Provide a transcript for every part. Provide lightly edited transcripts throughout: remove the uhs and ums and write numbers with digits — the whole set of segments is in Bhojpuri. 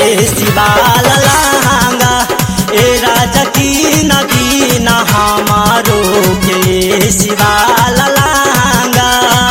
ए शिवाल लहंगा ए राजा की नदी न हमारो के शिवाल लहंगा।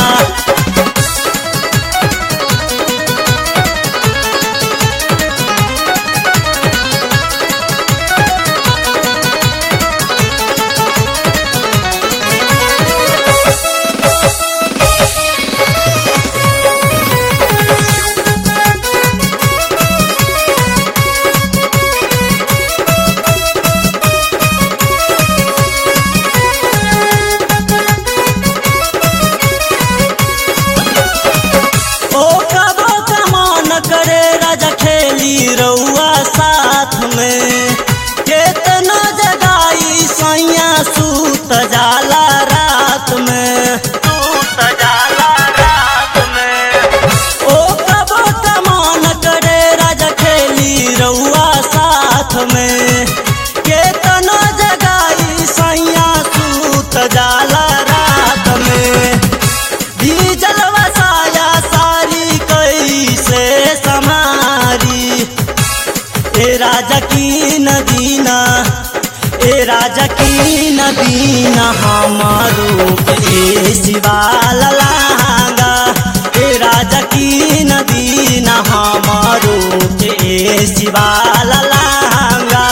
रउआ साथ में केतना जगाई सैया सूत जाला रात में, सूत जाला रात में। ओ कबो कमान करे राजा खेली रउआ साथ में केतना जगाई सैया सूत जाला रात में। डीजल वसाया सारी कैसे समारी ए राजा की नदीना ए राजा की नदीना हमारो ए शिवाल लहंगा ए राजा की नदीना हमारो ए शिवाल लहंगा।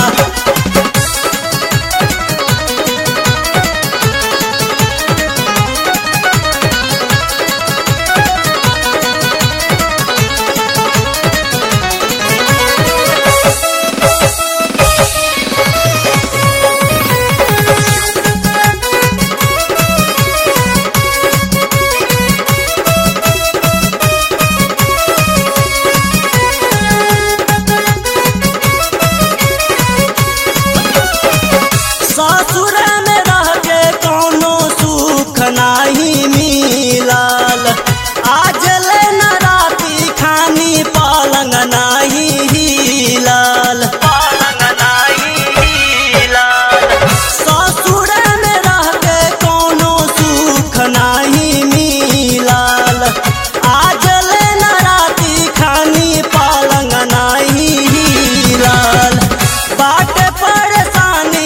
ससुर में रह के कोनो सुख नहीं मिलल, आज ले न राती खानी पलंग नहीं हिलल, पलंग नहीं हिलल। ससुर में रह के कोनो सुख नहीं मिलल, आज ले न राती खानी पलंग नहीं हिलल। बाट परेशानी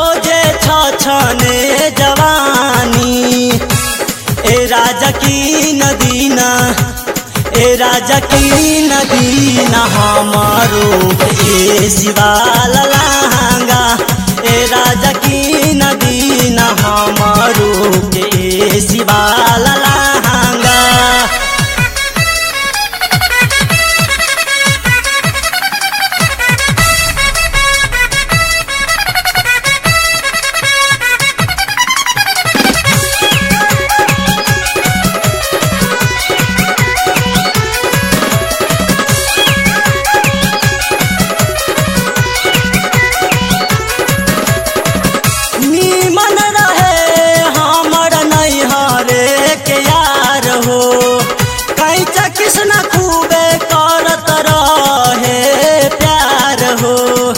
छने जवानी ए राजा की नदीना ए राजा की नदीना हमारो ए शिवाल लहंगा ए राजा की नदीना हमारो ए शिवाल लहंगा। नीमन रहे हमर नैहरे के यार हो, कैचा कृष्ण खूबे करत रहे प्यार हो,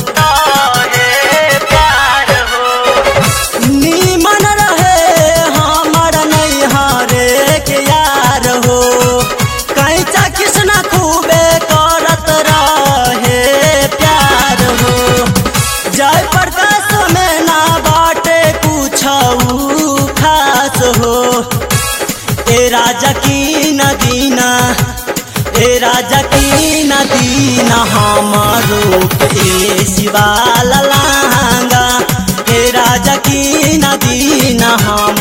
प्यार हो। नीमन रहे हमर नैहरे के यार हो, कैचा कृष्ण खूबे करत रहे प्यार हो। जय प्रकाश में ना बाटे कुछ खास हो ए राजा की नदीना ए राजा की नदीना हमारो ए शिवाल लहंगा ए राजा की नदीना हम